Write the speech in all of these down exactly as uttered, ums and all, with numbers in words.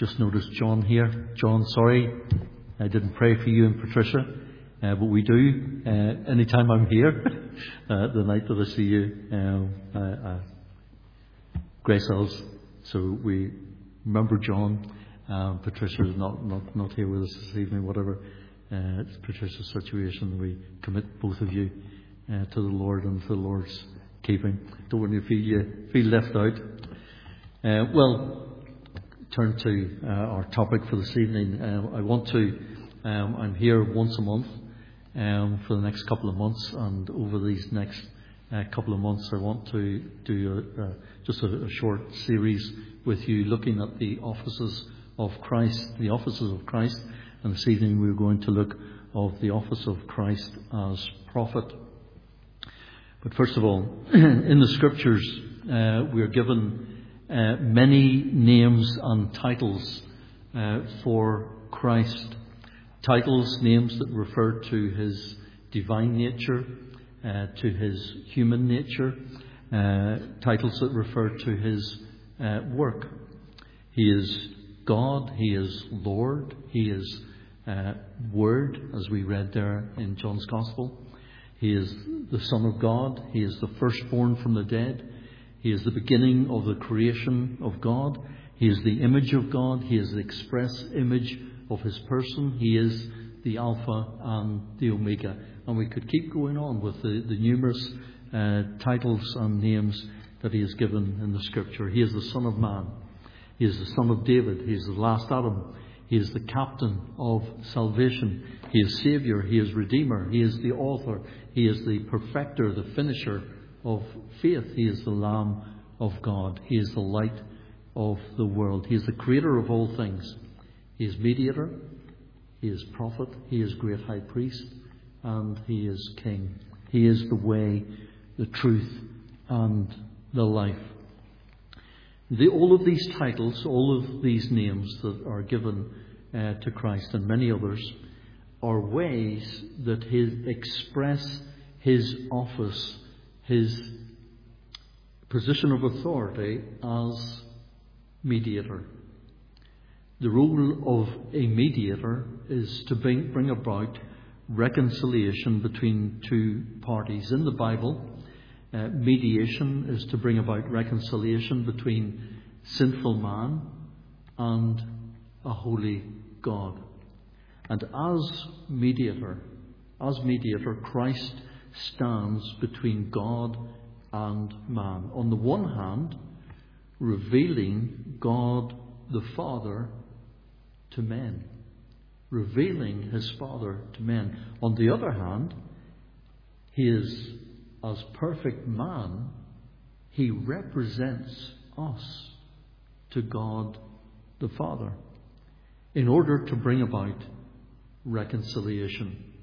Just noticed John here. John, sorry, I didn't pray for you and Patricia, uh, but we do. Uh, anytime I'm here, uh, the night that I see you, um, uh, uh, Grace Hills. So we remember John. Um, Patricia is not, not, not here with us this evening, whatever uh, it's Patricia's situation. We commit both of you uh, to the Lord and to the Lord's keeping. Don't want you to feel, you feel left out. Uh, well, turn to uh, our topic for this evening. Uh, I want to, um, I'm here once a month um, for the next couple of months, and over these next uh, couple of months I want to do a, uh, just a, a short series with you looking at the offices of Christ, the offices of Christ, and this evening we're going to look of the office of Christ as prophet. But first of all, in the Scriptures uh, we are given Uh, many names and titles uh, for Christ. Titles, names that refer to his divine nature, uh, to his human nature, uh, titles that refer to his uh, work. He is God, he is Lord, he is uh, Word, as we read there in John's Gospel. He is the Son of God, he is the firstborn from the dead. He is the beginning of the creation of God. He is the image of God. He is the express image of his person. He is the Alpha and the Omega. And we could keep going on with the, the numerous uh, titles and names that he has given in the Scripture. He is the Son of Man. He is the Son of David. He is the last Adam. He is the Captain of salvation. He is Saviour. He is Redeemer. He is the Author. He is the Perfecter, the Finisher of faith. He is the Lamb of God. He is the light of the world. He is the creator of all things. He is mediator. He is prophet. He is great high priest. And he is king. He is the way, the truth, and the life. The, all of these titles, all of these names that are given uh, to Christ and many others are ways that he express his office, his position of authority as mediator. The role of a mediator is to bring, bring about reconciliation between two parties. In the Bible, uh, mediation is to bring about reconciliation between sinful man and a holy God. And as mediator, as mediator, Christ stands between God and man. On the one hand, revealing God the Father to men. Revealing his Father to men. On the other hand, he is, as perfect man, he represents us to God the Father in order to bring about reconciliation.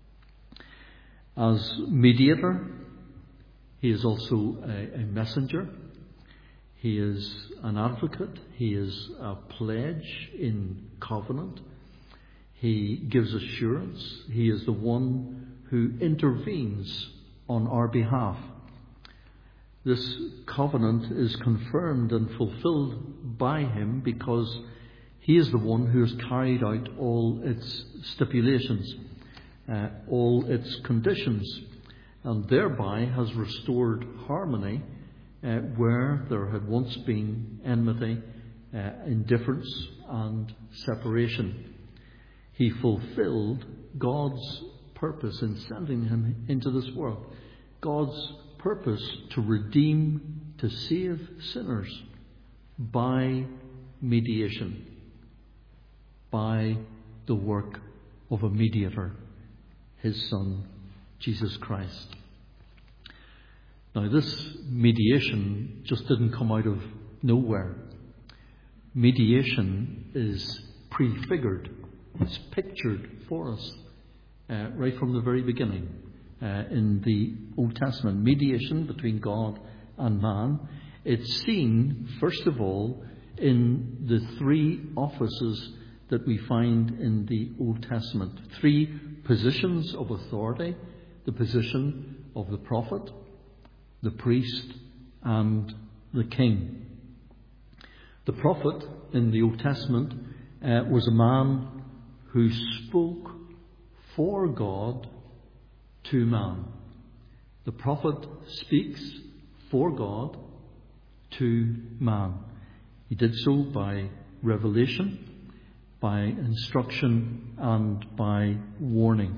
As mediator, he is also a, a messenger. He is an advocate. He is a pledge in covenant. He gives assurance. He is the one who intervenes on our behalf. This covenant is confirmed and fulfilled by him because he is the one who has carried out all its stipulations, Uh, all its conditions, and thereby has restored harmony uh, where there had once been enmity, uh, indifference and separation. He fulfilled God's purpose in sending him into this world. God's purpose to redeem, to save sinners by mediation, by the work of a mediator, his Son, Jesus Christ. Now, this mediation just didn't come out of nowhere. Mediation is prefigured. It's pictured for us uh, right from the very beginning uh, in the Old Testament. Mediation between God and man. It's seen, first of all, in the three offices that we find in the Old Testament. Three positions of authority: the position of the prophet, the priest, and the king. The prophet in the Old Testament uh, was a man who spoke for God to man. The prophet speaks for God to man. He did so by revelation, by instruction, and by warning.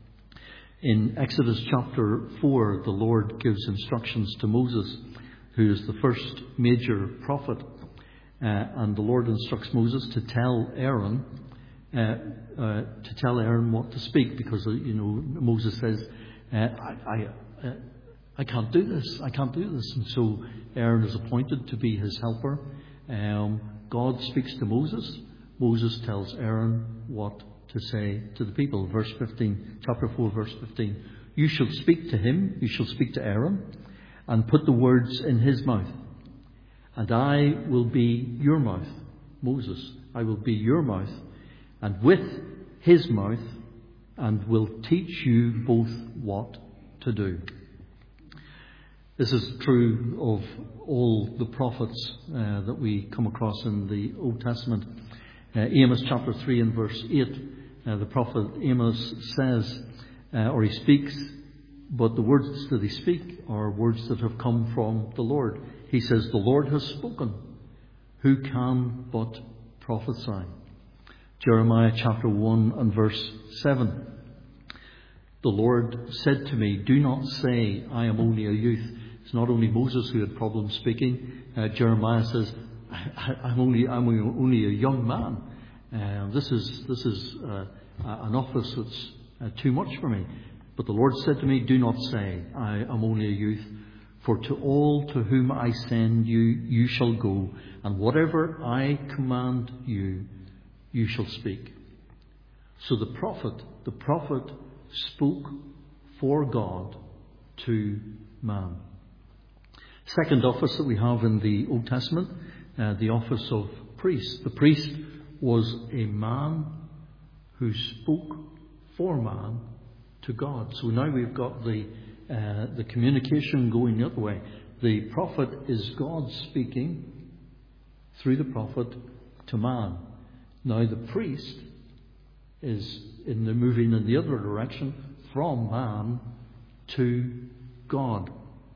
In Exodus chapter four, the Lord gives instructions to Moses, who is the first major prophet. Uh, and the Lord instructs Moses to tell Aaron, uh, uh, to tell Aaron what to speak, because uh, you know Moses says, uh, "I, I, uh, I can't do this. I can't do this." And so Aaron is appointed to be his helper. Um, God speaks to Moses. Moses tells Aaron what to say to the people. Verse fifteen, chapter four, verse fifteen. "You shall speak to him. You shall speak to Aaron, and put the words in his mouth. And I will be your mouth." Moses, "I will be your mouth, and with his mouth, and will teach you both what to do." This is true of all the prophets uh, that we come across in the Old Testament. Uh, Amos chapter three and verse eight, uh, the prophet Amos says, uh, or he speaks, but the words that he speaks are words that have come from the Lord. He says, "The Lord has spoken. Who can but prophesy?" Jeremiah chapter one and verse seven. "The Lord said to me, do not say, I am only a youth." It's not only Moses who had problems speaking. Uh, Jeremiah says, I, I'm only I'm only a young man. Uh, this is this is uh, an office that's uh, too much for me. But the Lord said to me, "Do not say, I am only a youth. For to all to whom I send you, you shall go, and whatever I command you, you shall speak." So the prophet, the prophet spoke for God to man. Second office that we have in the Old Testament, uh, the office of priest. The priest was a man who spoke for man to God. So now we've got the Uh, the communication going the other way. The prophet is God speaking through the prophet to man. Now the priest is in the moving in the other direction from man to God.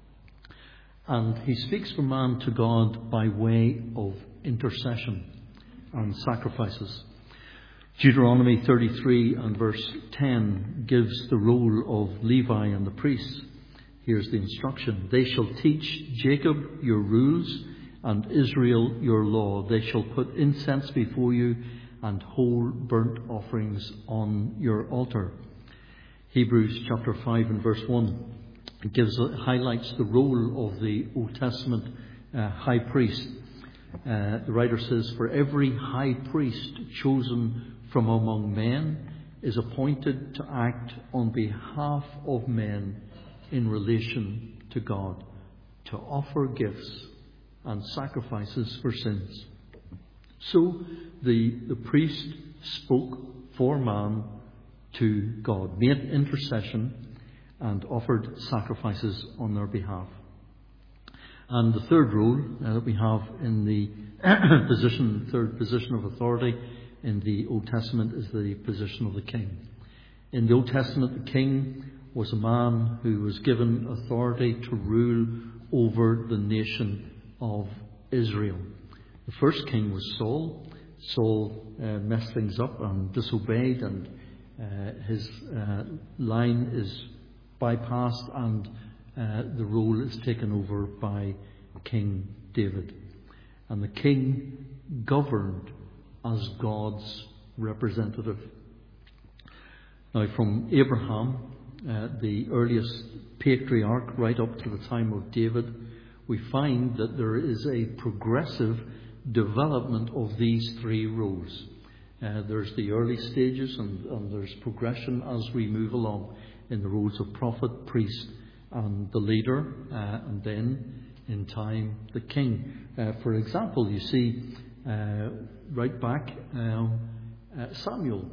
And he speaks from man to God by way of intercession and sacrifices. Deuteronomy thirty-three and verse ten gives the role of Levi and the priests. Here's the instruction. "They shall teach Jacob your rules and Israel your law. They shall put incense before you and whole burnt offerings on your altar." Hebrews chapter five and verse one gives highlights the role of the Old Testament uh, high priest. Uh, the writer says, "For every high priest chosen from among men is appointed to act on behalf of men in relation to God, to offer gifts and sacrifices for sins." So the, the priest spoke for man to God, made intercession and offered sacrifices on their behalf. And the third role uh, that we have in the position, third position of authority in the Old Testament is the position of the king. In the Old Testament, the king was a man who was given authority to rule over the nation of Israel. The first king was Saul. Saul uh, messed things up and disobeyed, and uh, his uh, line is bypassed, and uh, the role is taken over by King David. And the king governed as God's representative. Now, from Abraham, uh, the earliest patriarch, right up to the time of David, we find that there is a progressive development of these three roles. Uh, there's the early stages, and, and there's progression as we move along in the roles of prophet, priest, and the leader, uh, and then in time the king. Uh, for example, you see uh, right back um, uh, Samuel.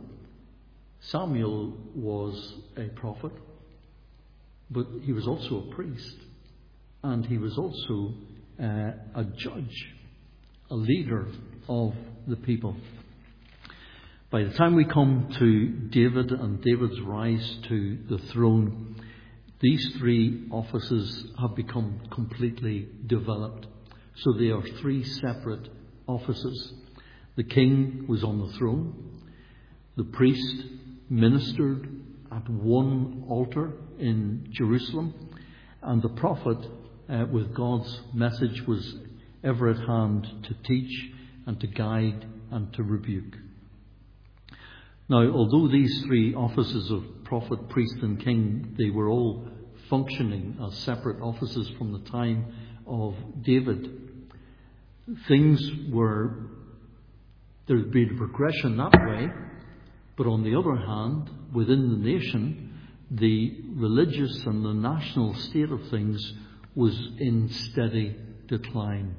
Samuel was a prophet, but he was also a priest, and he was also uh, a judge. a leader of the people. By the time we come to David and David's rise to the throne, these three offices have become completely developed. So they are three separate offices. The king was on the throne. The priest ministered at one altar in Jerusalem. And the prophet, uh, with God's message, was ever at hand to teach and to guide and to rebuke. Now, although these three offices of prophet, priest and king, they were all functioning as separate offices from the time of David, things were, there would be a progression that way, but on the other hand, within the nation, the religious and the national state of things was in steady decline.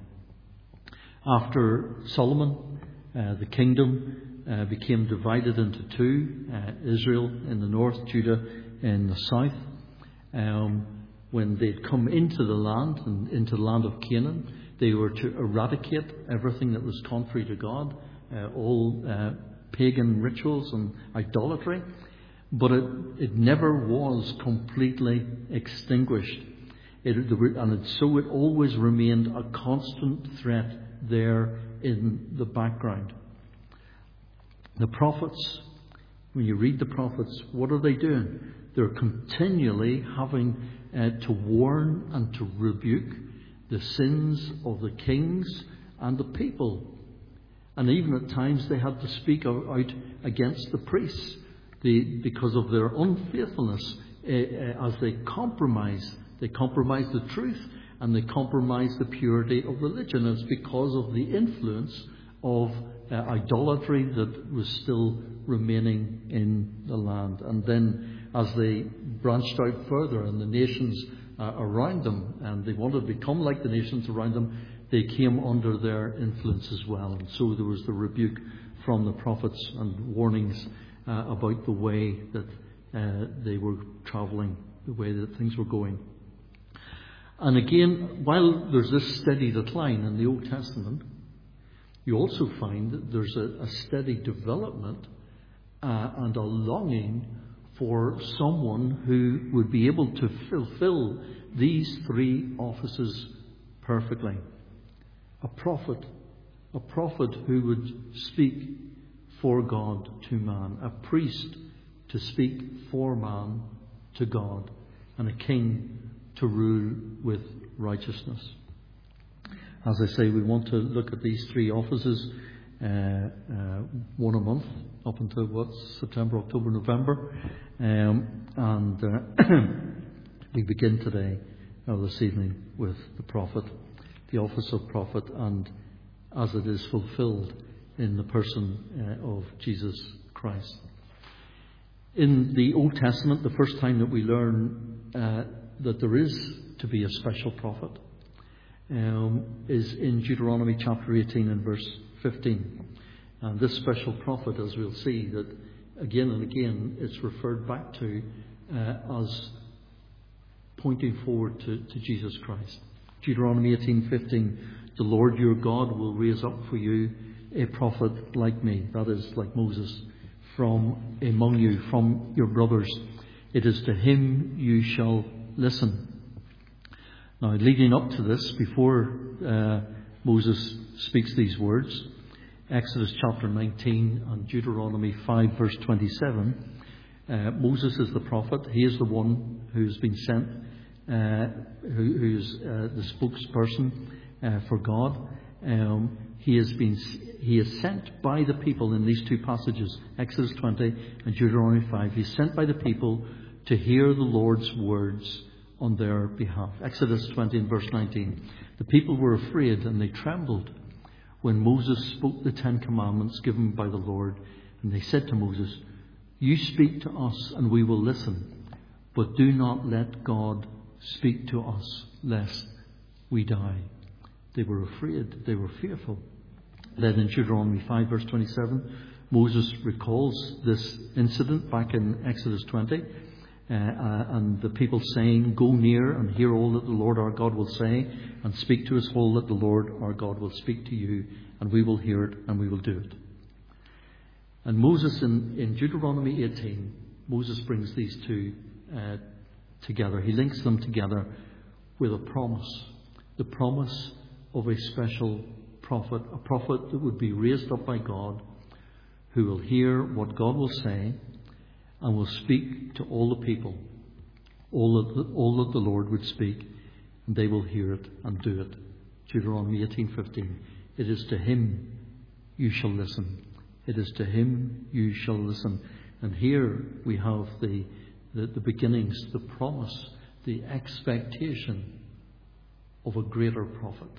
After Solomon, uh, the kingdom uh, became divided into two, uh, Israel in the north, Judah in the south. Um, when they'd come into the land, and into the land of Canaan, they were to eradicate everything that was contrary to God, uh, all uh, pagan rituals and idolatry. But it, it never was completely extinguished. It, and it, so it always remained a constant threat there in the background. The prophets, when you read the prophets, what are they doing? They're continually having uh, to warn and to rebuke the sins of the kings and the people. And even at times they had to speak out against the priests they, because of their unfaithfulness uh, uh, as they compromise. They compromise the truth and they compromise the purity of religion. It's because of the influence of uh, idolatry that was still remaining in the land. And then as they branched out further and the nations uh, around them, and they wanted to become like the nations around them, they came under their influence as well. And so there was the rebuke from the prophets and warnings uh, about the way that uh, they were travelling, the way that things were going. And again, while there's this steady decline in the Old Testament, you also find that there's a, a steady development uh, and a longing for someone who would be able to fulfill these three offices perfectly. A prophet, a prophet who would speak for God to man, a priest to speak for man to God, and a king to rule with righteousness. As I say, we want to look at these three offices, uh, uh, one a month, up until what, September, October, November. Um, and uh, we begin today, or this evening, with the prophet, the office of prophet, and as it is fulfilled in the person uh, of Jesus Christ. In the Old Testament, the first time that we learn uh, that there is to be a special prophet um, is in Deuteronomy chapter eighteen and verse fifteen. And this special prophet, as we'll see, that again and again it's referred back to uh, as pointing forward to, to Jesus Christ. Deuteronomy eighteen fifteen, the Lord your God will raise up for you a prophet like me, that is, like Moses, from among you, from your brothers. It is to him you shall listen. Now, leading up to this, before uh, Moses speaks these words, Exodus chapter nineteen and Deuteronomy five verse twenty-seven, uh, Moses is the prophet. He is the one who's been sent, uh, who, who's uh, the spokesperson uh, for God. Um, he has been he is sent by the people in these two passages, Exodus twenty and Deuteronomy five. He's sent by the people to hear the Lord's words on their behalf. Exodus twenty and verse nineteen. The people were afraid and they trembled when Moses spoke the Ten Commandments given by the Lord. And they said to Moses, you speak to us and we will listen, but do not let God speak to us lest we die. They were afraid. They were fearful. Then in Deuteronomy five verse twenty-seven, Moses recalls this incident back in Exodus twenty. uh, uh, and the people saying, "Go near and hear all that the Lord our God will say, and speak to us all that the Lord our God will speak to you, and we will hear it and we will do it." And Moses, in, in Deuteronomy eighteen, Moses brings these two uh, together. He links them together with a promise. The promise of a special prophet, a prophet that would be raised up by God, who will hear what God will say and will speak to all the people, all that the, all that the Lord would speak, and they will hear it and do it. Deuteronomy eighteen fifteen. It is to him you shall listen. It is to him you shall listen. And here we have the, the, the beginnings, the promise, the expectation of a greater prophet.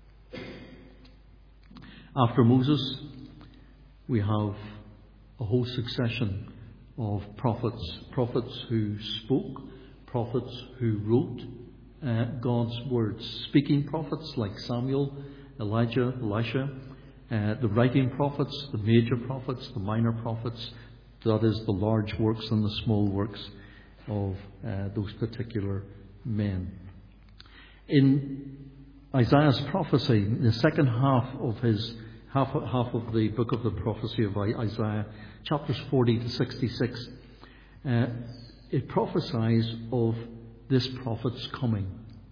After Moses, we have a whole succession of prophets, prophets who spoke, prophets who wrote uh, God's words, speaking prophets like Samuel, Elijah, Elisha, uh, the writing prophets, the major prophets, the minor prophets, that is the large works and the small works of uh, those particular men. In Isaiah's prophecy, the second half of his half half of the book of the prophecy of Isaiah, chapters forty to sixty-six, uh, it prophesies of this prophet's coming.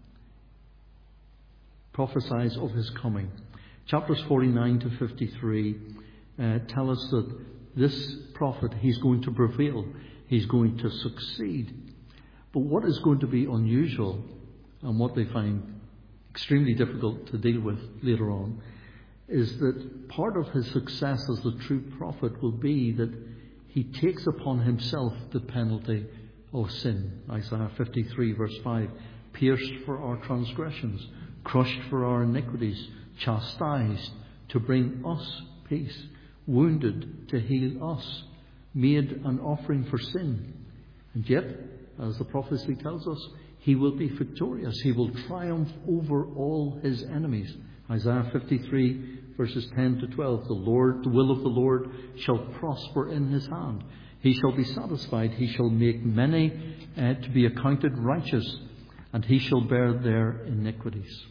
Prophesies of his coming. Chapters forty-nine to fifty-three uh, tell us that this prophet, he's going to prevail. He's going to succeed. But what is going to be unusual, and what they find extremely difficult to deal with later on, is that part of his success as the true prophet will be that he takes upon himself the penalty of sin. Isaiah fifty-three verse five, pierced for our transgressions, crushed for our iniquities, chastised to bring us peace, wounded to heal us, made an offering for sin. And yet, as the prophecy tells us, he will be victorious. He will triumph over all his enemies. Isaiah fifty-three verses ten to twelve. The Lord, the will of the Lord shall prosper in his hand. He shall be satisfied. He shall make many uh, to be accounted righteous, and he shall bear their iniquities.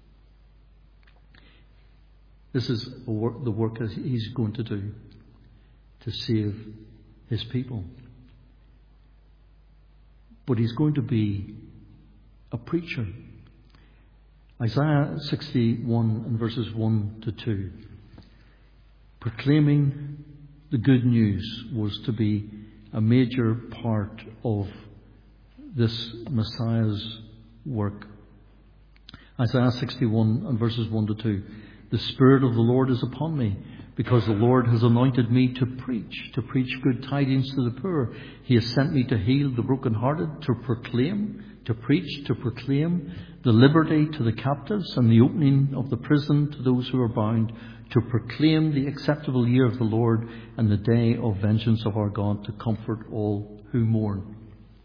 This is a work, the work that he's going to do to save his people. But he's going to be a preacher. Isaiah sixty-one and verses one to two. Proclaiming the good news was to be a major part of this Messiah's work. Isaiah sixty-one and verses one to two. The Spirit of the Lord is upon me, because the Lord has anointed me to preach, to preach good tidings to the poor. He has sent me to heal the brokenhearted, to proclaim, to preach, to proclaim the liberty to the captives and the opening of the prison to those who are bound, to proclaim the acceptable year of the Lord and the day of vengeance of our God, to comfort all who mourn.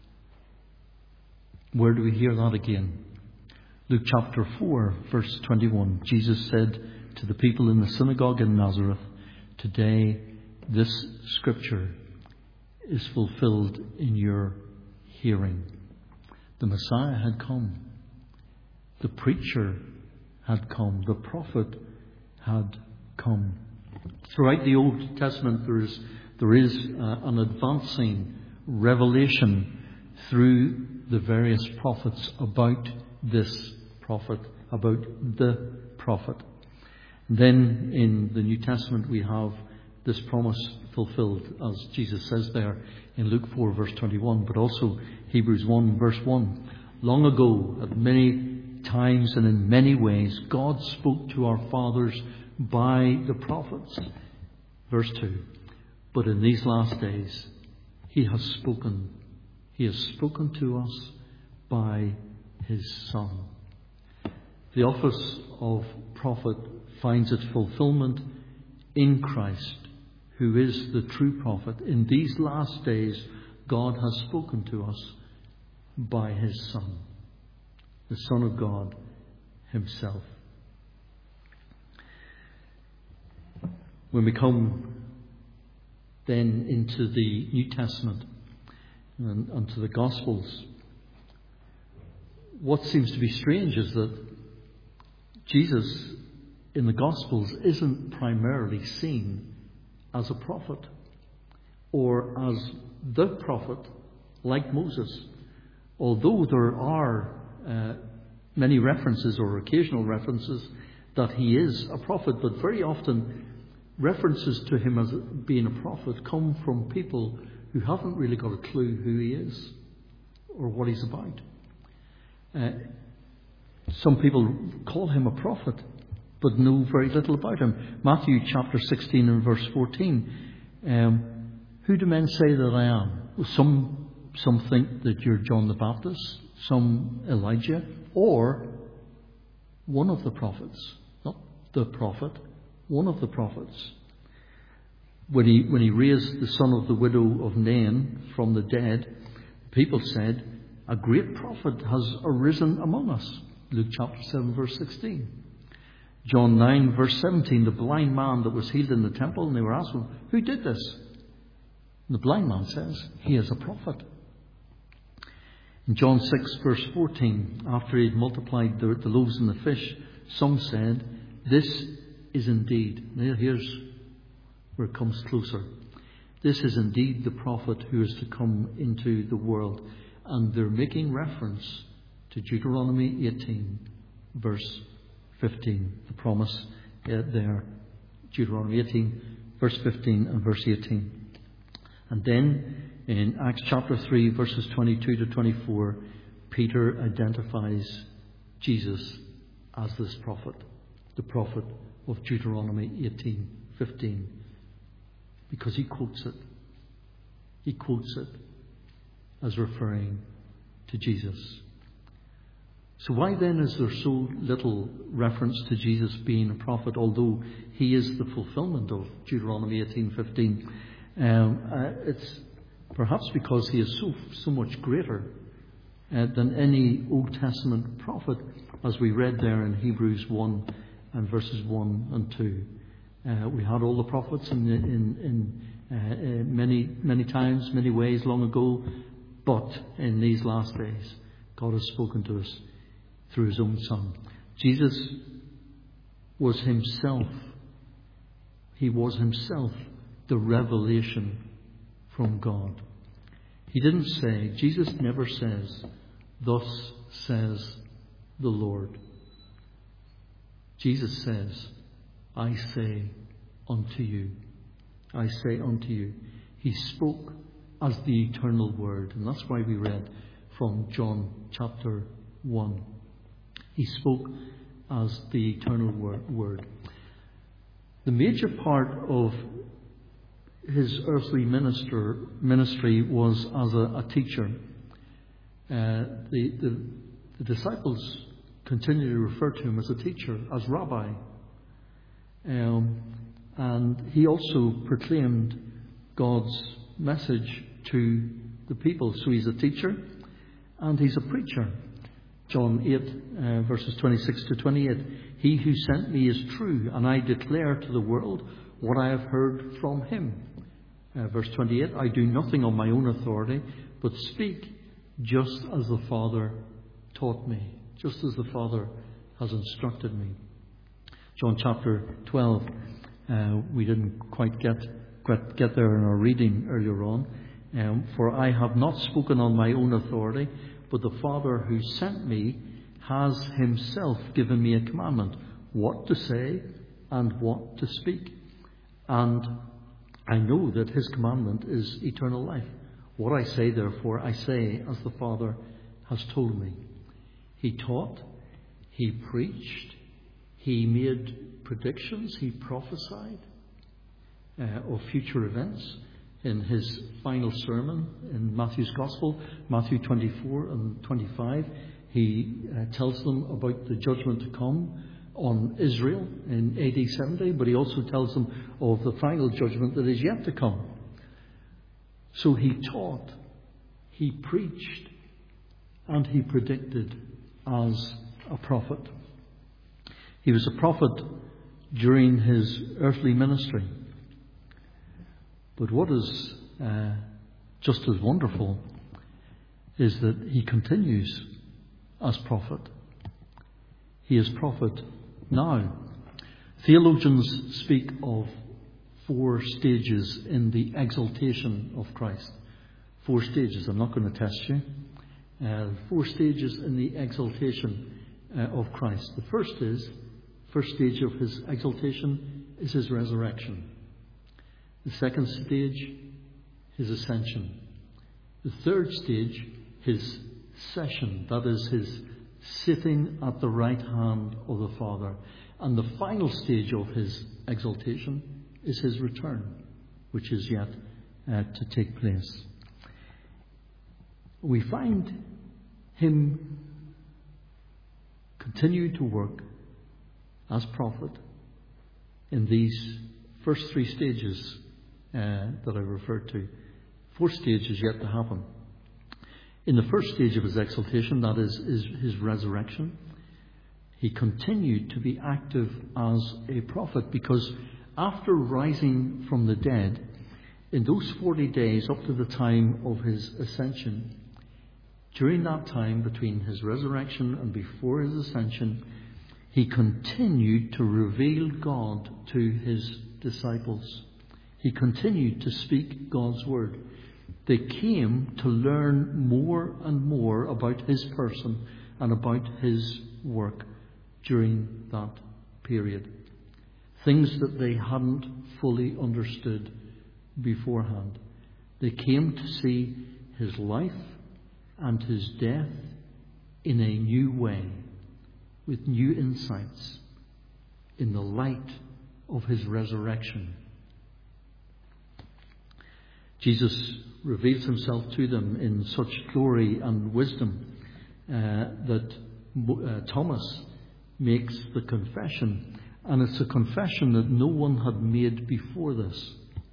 Where do we hear that again? Luke chapter four, verse twenty-one. Jesus said to the people in the synagogue in Nazareth, "Today this scripture is fulfilled in your hearing." The Messiah had come. The preacher had come. The prophet had come. Throughout the Old Testament, there is, there is uh, an advancing revelation through the various prophets about this prophet, about the prophet. Then in the New Testament we have this promise fulfilled, as Jesus says there in Luke four verse twenty-one, but also Hebrews one verse one. Long ago, at many times and in many ways, God spoke to our fathers by the prophets. Verse two. But in these last days, He has spoken. He has spoken to us by His Son. The office of prophet finds its fulfillment in Christ, who is the true prophet. In these last days, God has spoken to us by His Son, the Son of God Himself. When we come then into the New Testament, and, and to the Gospels. What seems to be strange is that Jesus in the Gospels isn't primarily seen as a prophet or as the prophet like Moses, although there are uh, many references or occasional references that he is a prophet, but very often references to him as being a prophet come from people who haven't really got a clue who he is or what he's about. Uh, some people call him a prophet, but know very little about him. Matthew chapter sixteen and verse fourteen. Um, who do men say that I am? Well, some, some think that you're John the Baptist, some Elijah, or one of the prophets. Not the prophet, one of the prophets. When he, when he raised the son of the widow of Nain from the dead, people said, a great prophet has arisen among us. Luke chapter seven verse sixteen. John nine verse seventeen, the blind man that was healed in the temple, and they were asking, who did this? And the blind man says, he is a prophet. In John six verse fourteen, after he had multiplied the, the loaves and the fish, some said, this is indeed, now here's where it comes closer, this is indeed the prophet who is to come into the world. And they're making reference to Deuteronomy eighteen verse fifteen, the promise uh, there, Deuteronomy eighteen verse fifteen and verse eighteen. And then in Acts chapter three verses twenty-two to twenty-four, Peter identifies Jesus as this prophet, the prophet of Deuteronomy eighteen fifteen, because he quotes it. He quotes it as referring to Jesus. So why then is there so little reference to Jesus being a prophet, although he is the fulfillment of Deuteronomy eighteen fifteen? Um, uh, it's perhaps because he is so so much greater uh, than any Old Testament prophet, as we read there in Hebrews one and verses one and two. Uh, we had all the prophets in, in, in uh, uh, many many times, many ways long ago. But in these last days, God has spoken to us through his own Son. Jesus was himself, he was himself the revelation from God. He didn't say, Jesus never says, thus says the Lord. Jesus says, I say unto you. I say unto you. He spoke as the eternal word. And that's why we read from John chapter one. He spoke as the eternal word. The major part of his earthly minister, ministry was as a, a teacher. Uh, the, the, the disciples continue to refer to him as a teacher, as rabbi. Um, and he also proclaimed God's message to the people. So he's a teacher and he's a preacher. John eight uh, verses twenty-six to twenty-eight. He who sent me is true, and I declare to the world what I have heard from him. Uh, verse twenty-eight. I do nothing on my own authority, but speak just as the Father taught me, just as the Father has instructed me. John chapter twelve. Uh, we didn't quite get get there in our reading earlier on. Um, For I have not spoken on my own authority, but the Father who sent me has himself given me a commandment, what to say and what to speak. And I know that his commandment is eternal life. What I say, therefore, I say as the Father has told me. He taught, he preached, he made predictions, he prophesied uh, of future events. In his final sermon in Matthew's Gospel, Matthew twenty-four and twenty-five, he uh, tells them about the judgment to come on Israel in A D seventy, but he also tells them of the final judgment that is yet to come. So he taught, he preached, and he predicted as a prophet. He was a prophet during his earthly ministry. But what is uh, just as wonderful is that he continues as prophet. He is prophet now. Theologians speak of four stages in the exaltation of Christ. Four stages. I'm not going to test you. Uh, four stages in the exaltation uh, of Christ. The first is, first stage of his exaltation is his resurrection. The second stage, his ascension. The third stage, his session. That is his sitting at the right hand of the Father. And the final stage of his exaltation is his return, which is yet uh, to take place. We find him continue to work as prophet in these first three stages uh, that I referred to. Fourth stage is yet to happen. In the first stage of his exaltation, that is, is his resurrection, he continued to be active as a prophet, because after rising from the dead, in those forty days up to the time of his ascension, during that time between his resurrection and before his ascension, he continued to reveal God to his disciples. He continued to speak God's word. They came to learn more and more about his person and about his work during that period. Things that they hadn't fully understood beforehand. They came to see his life and his death in a new way, with new insights, in the light of his resurrection. Jesus reveals himself to them in such glory and wisdom uh, that uh, Thomas makes the confession, and it's a confession that no one had made before this.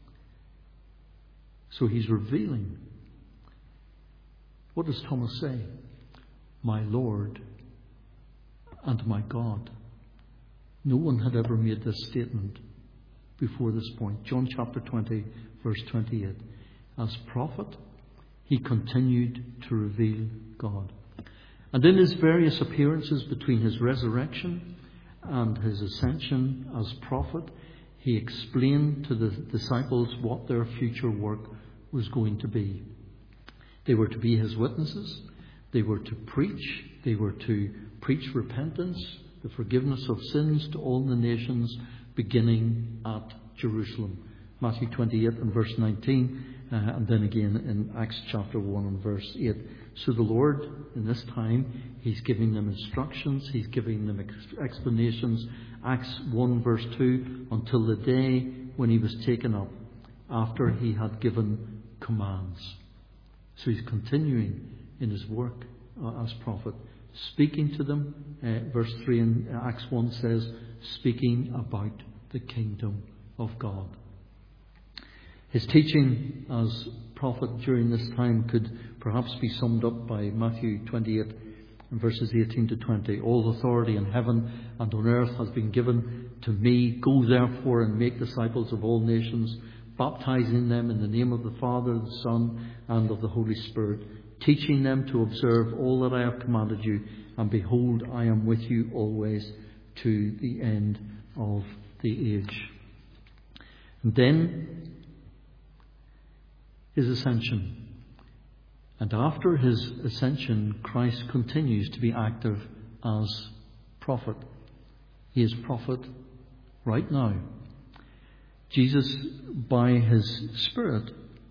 So he's revealing. What does Thomas say? My Lord and my God. No one had ever made this statement before this point. John chapter twenty, verse twenty-eight. As prophet, he continued to reveal God. And in his various appearances between his resurrection and his ascension as prophet, he explained to the disciples what their future work was going to be. They were to be his witnesses. They were to preach. They were to preach repentance, the forgiveness of sins to all the nations, beginning at Jerusalem. Matthew twenty-eight and verse nineteen, uh, and then again in Acts chapter one and verse eight. So the Lord, in this time, he's giving them instructions. He's giving them ex- explanations. Acts one verse two, until the day when he was taken up, after he had given commands. So he's continuing in his work uh, as prophet, speaking to them. Uh, verse three in Acts one says, speaking about the kingdom of God. His teaching as prophet during this time could perhaps be summed up by Matthew twenty-eight and verses eighteen to twenty. All authority in heaven and on earth has been given to me. Go therefore and make disciples of all nations, baptizing them in the name of the Father, the Son, and of the Holy Spirit, teaching them to observe all that I have commanded you. And behold, I am with you always to the end of the age. And then his ascension. And after his ascension, Christ continues to be active as prophet. He is prophet right now. Jesus, by his Spirit,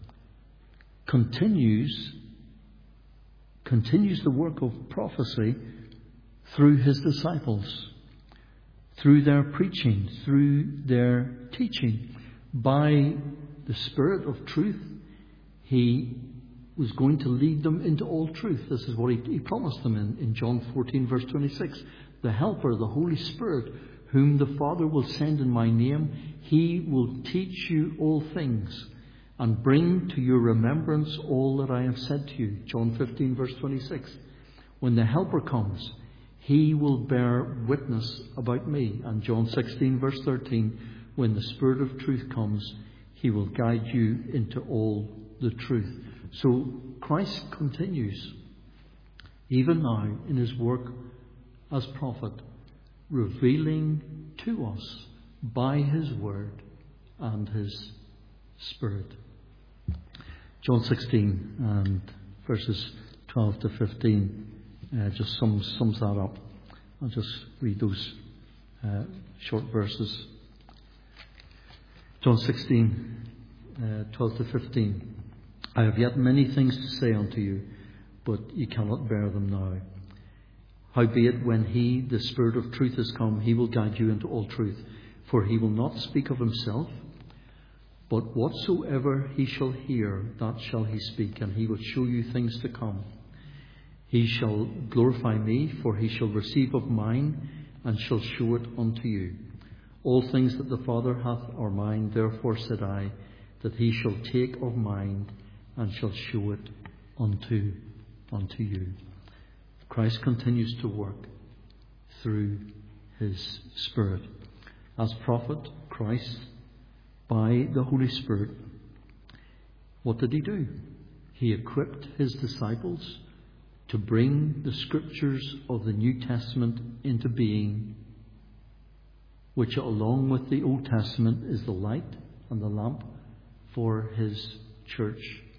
continues continues the work of prophecy through his disciples, through their preaching, through their teaching. By the Spirit of truth, he was going to lead them into all truth. This is what he, he promised them in, in John fourteen, verse twenty-six. The Helper, the Holy Spirit, whom the Father will send in my name, he will teach you all things and bring to your remembrance all that I have said to you. John fifteen, verse twenty-six. When the Helper comes, he will bear witness about me. And John sixteen, verse thirteen. When the Spirit of truth comes, he will guide you into all the truth. So Christ continues even now in his work as prophet, revealing to us by his word and his Spirit. John sixteen and verses twelve to fifteen uh, just sums, sums that up. I'll just read those uh, short verses. John sixteen, uh, twelve to fifteen. I have yet many things to say unto you, but ye cannot bear them now. Howbeit, when he, the Spirit of truth, is come, he will guide you into all truth. For he will not speak of himself, but whatsoever he shall hear, that shall he speak, and he will show you things to come. He shall glorify me, for he shall receive of mine, and shall show it unto you. All things that the Father hath are mine, therefore said I, that he shall take of mine, and shall show it unto, unto you. Christ continues to work through his Spirit. As prophet, Christ, by the Holy Spirit, what did he do? He equipped his disciples to bring the scriptures of the New Testament into being, which along with the Old Testament is the light and the lamp for his church.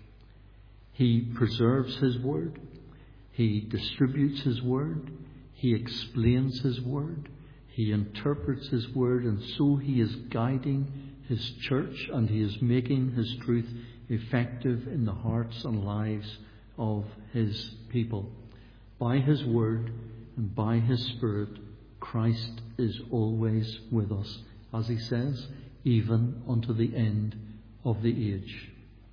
He preserves his word. He distributes his word. He explains his word. He interprets his word, and so he is guiding his church, and he is making his truth effective in the hearts and lives of his people. By his word and by his Spirit, Christ is always with us, as he says, even unto the end of the age.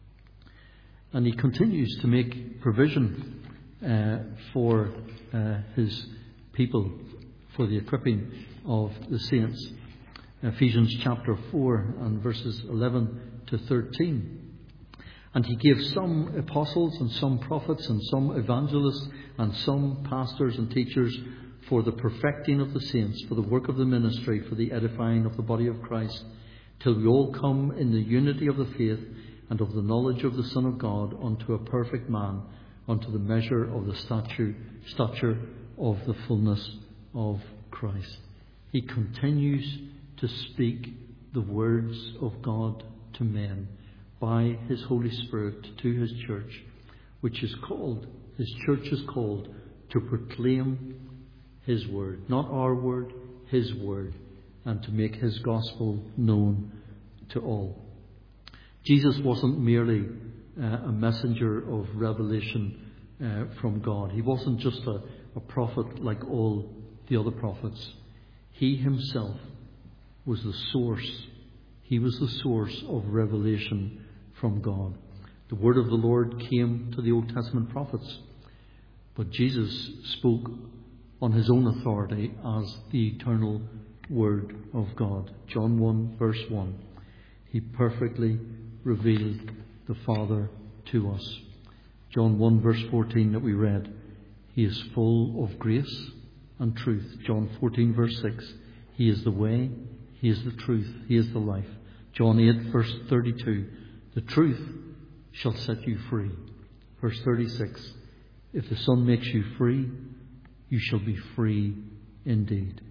And he continues to make provision uh, for uh, his people, for the equipping of the saints. Ephesians chapter four and verses eleven to thirteen. And he gave some apostles and some prophets and some evangelists and some pastors and teachers for the perfecting of the saints, for the work of the ministry, for the edifying of the body of Christ, till we all come in the unity of the faith and of the knowledge of the Son of God, unto a perfect man, unto the measure of the stature, stature of the fullness of Christ. He continues to speak the words of God to men by his Holy Spirit to his church, which is called, his church is called to proclaim his word, not our word, his word, and to make his gospel known to all. Jesus wasn't merely uh, a messenger of revelation uh, from God. He wasn't just a, a prophet like all the other prophets. He himself was the source. He was the source of revelation from God. The word of the Lord came to the Old Testament prophets, but Jesus spoke on his own authority as the eternal word of God. John one verse one. He perfectly revealed the Father to us. John one verse fourteen that we read. He is full of grace and truth. John fourteen verse six. He is the way, he is the truth, he is the life. John eight verse thirty-two. The truth shall set you free. Verse thirty-six. If the Son makes you free, you shall be free indeed.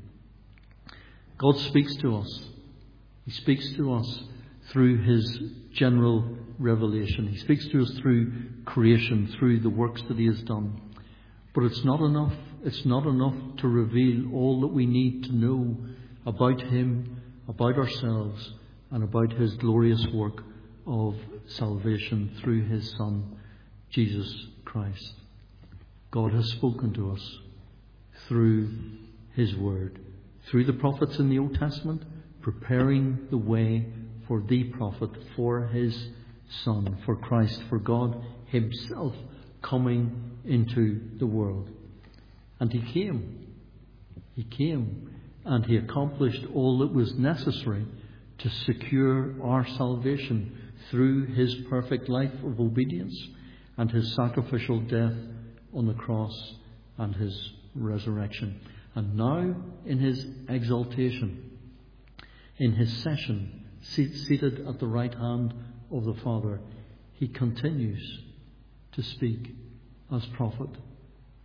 God speaks to us. He speaks to us through his general revelation. He speaks to us through creation, through the works that he has done. But it's not enough. It's not enough to reveal all that we need to know about him, about ourselves, and about his glorious work of salvation through his Son, Jesus Christ. God has spoken to us through his word, through the prophets in the Old Testament, preparing the way for the prophet, for his Son, for Christ, for God himself coming into the world. And he came. He came and he accomplished all that was necessary to secure our salvation through his perfect life of obedience and his sacrificial death on the cross and his resurrection. And now in his exaltation, in his session, seated at the right hand of the Father, he continues to speak as prophet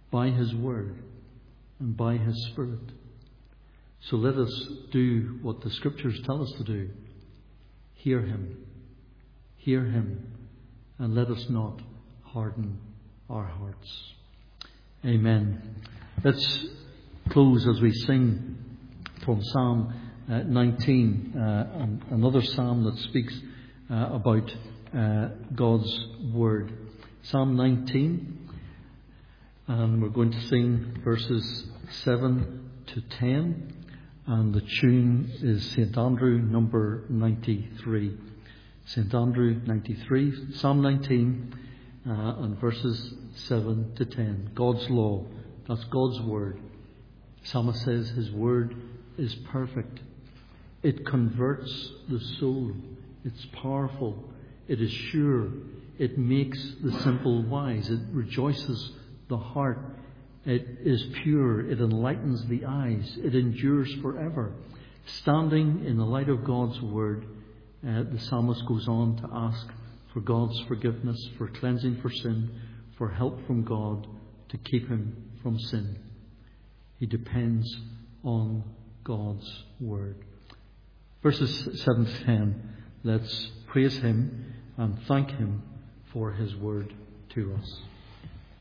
by His Word and by His Spirit. So let us do what the Scriptures tell us to do. Hear Him. Hear Him. And let us not harden our hearts. Amen. Let's close as we sing from Psalm uh, nineteen, uh, another psalm that speaks uh, about uh, God's Word. Psalm nineteen, and we're going to sing verses seven to ten, and the tune is Saint Andrew number ninety-three. Saint Andrew ninety-three, Psalm nineteen, uh, and verses seven to ten. God's law, that's God's Word. The psalmist says His Word is perfect. It converts the soul. It's powerful. It is sure. It makes the simple wise. It rejoices the heart. It is pure. It enlightens the eyes. It endures forever. Standing in the light of God's Word, uh, the psalmist goes on to ask for God's forgiveness, for cleansing for sin, for help from God to keep him from sin. He depends on God's Word. Verses seven to ten. Let's praise Him and thank Him for His Word to us.